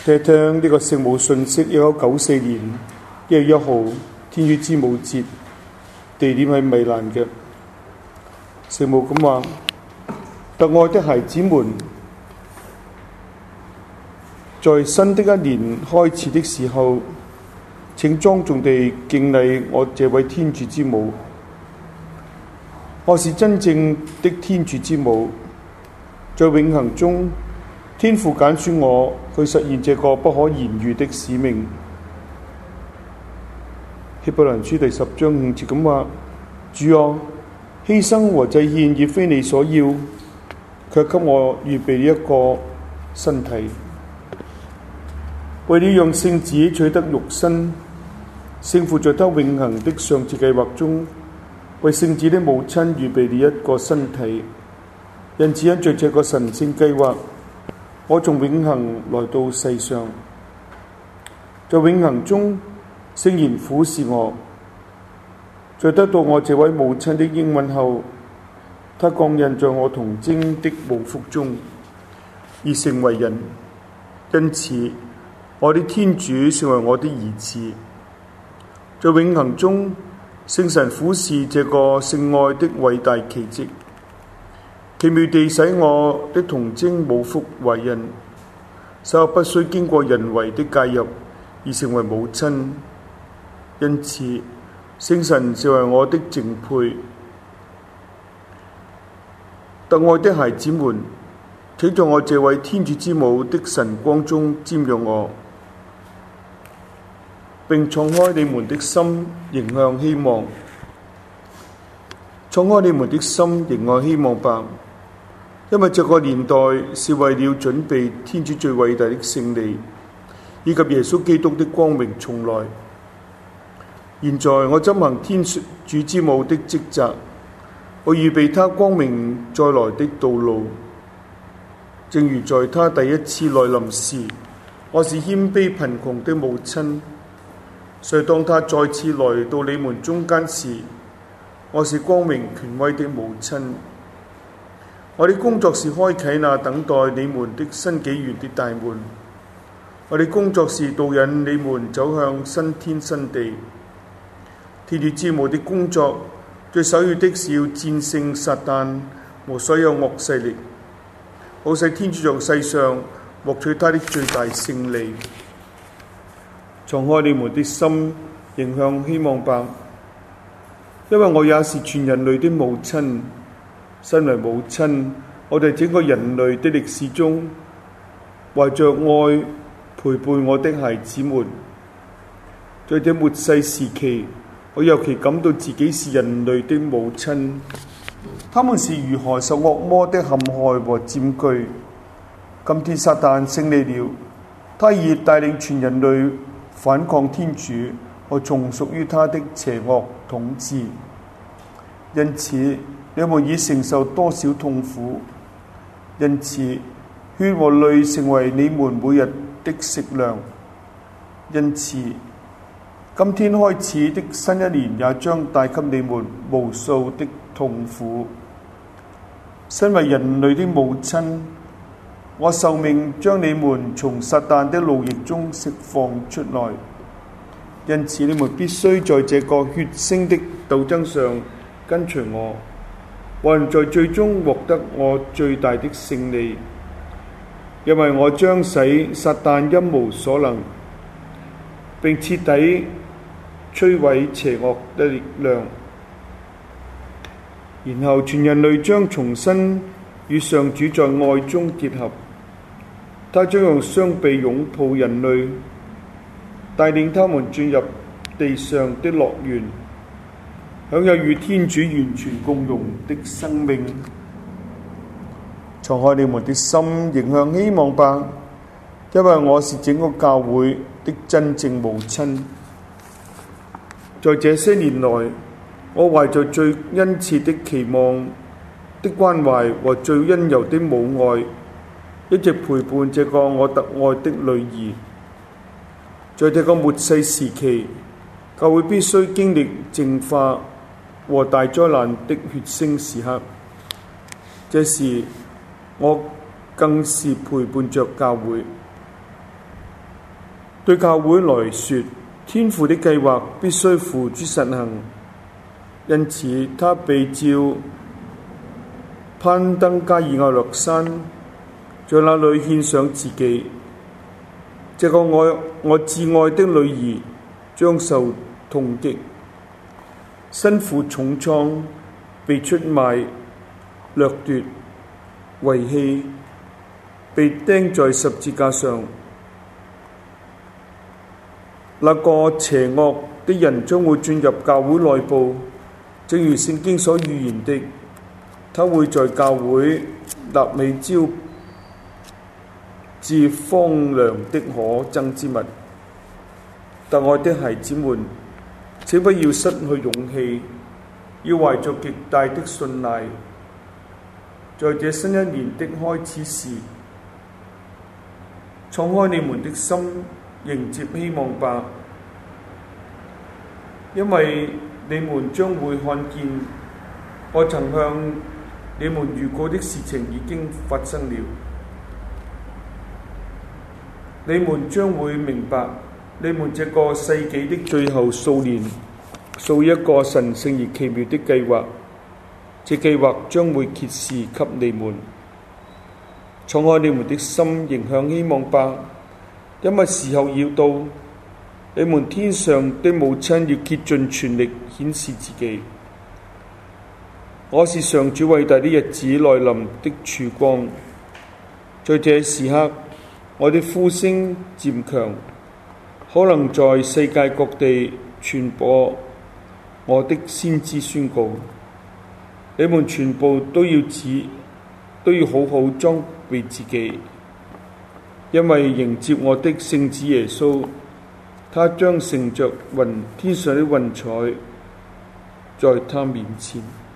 聽聽呢個聖母信息，1994年1月1號天主之母節，地點喺米蘭嘅。聖母咁話：特愛的孩子們，在新的一年開始的時候，請莊重地敬禮我這位天主之母。我是真正的天主之母，在永恆中，天父揀選我去實現這個不可言喻的使命。希伯來書第10章5節咁話：主啊，犧牲和祭獻已非你所要，卻給我預備了一個身體。為了讓聖子取得肉身，聖父在他永恆的上智計劃中，為聖子的母親預備了一個身體。因此因着這個神聖計劃，我從永恆來到世上，在永恆中聖言俯視我。在得到我這位母親的應允後，他降孕在我童貞的母腹中，而成為人。因此我的天主成為我的兒子。在永恆中，聖神俯視這個聖愛的偉大奇蹟，奇妙地使我的童貞母腹懷孕，使我不需經過人為的介入而成為母親。因此聖神成為我的淨配。特愛的孩子們，請在我這位天主之母的神光中瞻仰我，並敞開你們的心，迎向希望。敞開你們的心，迎向希望吧，因為這個年代是為了準備天主最偉大的勝利，以及耶穌基督的光榮重來。現在我執行天主之母的職責，我預備他光明再來的道路。正如在他第一次來臨時，我是謙卑貧窮的母親，所以當他再次來到你們中間時，我是光明權威的母親。我的工作是開啟那等待你們的新紀元的大門，我的工作是導引你們走向新天新地。天主之母的工作最首要的是要戰勝撒旦和所有惡勢力，好使天主在世上獲取他的最大勝利。敞開你們的心，迎向希望吧，因為我也是全人類的母親。身為母親，我哋整個人類的歷史中，懷着愛陪伴我的孩子們。在這末世時期，我尤其感到自己是人類的母親。他們是如何受惡魔的陷害和佔據。今天撒旦勝利了，他已帶領全人類反抗天主和從屬於他的邪惡統治。因此你們已承受多少痛苦，因此血和淚成為你們每日的食糧。因此今天開始的新一年也將帶給你們無數的痛苦。身為人類的母親，我受命將你們從撒旦的奴役中釋放出來。因此你們必須在這個血腥的鬥爭上跟隨我，還在最終獲得我最大的勝利，因為我將使撒旦一無所能，並徹底摧毀邪惡的力量。然後全人類將重新與上主在愛中結合，他將用雙臂擁抱人類，帶領他們進入地上的樂園，享有與天主完全共融的生命。敞開你們的心，迎向希望吧，因為我是整個教會的真正母親。在這些年來，我懷着最殷切的期望的關懷和最溫柔的母愛，一直陪伴這個我特愛的女兒。在這個末世時期，教會必須經歷淨化和大災難的血腥時刻。這時我更是陪伴着教會。 對教會來說，天父的計劃必須付諸實行，因此他被召攀登加爾亞略山，在那裏獻上自己。這個我至愛的女兒將受痛擊，身負重創，被出賣、掠奪、遺棄，被釘在十字架上。那個邪惡的人將會進入教會內部，正如聖經所預言的，他會在教會立起招致荒涼的可憎之物。但愛的孩子們，請不要失去勇氣，要懷着極大的信賴，在這新一年的開始時，敞開你們的心，迎接希望吧，因為你們將會看見，我曾向你們預告的事情已經發生了。你們將會明白，你們這個世紀的最後數年，屬於一個神聖而奇妙的計劃。這計劃將會揭示給你們，敞開你們的心，迎向希望吧，因為時候要到，你們天上的母親要竭盡全力顯示自己。我是上主偉大的日子來臨的曙光，在這時刻，我的呼聲漸強，可能在世界各地傳播我的先知宣告。你們全部都要好好裝備自己，因為迎接我的聖子耶穌，他將乘着天上的雲彩，在他面前。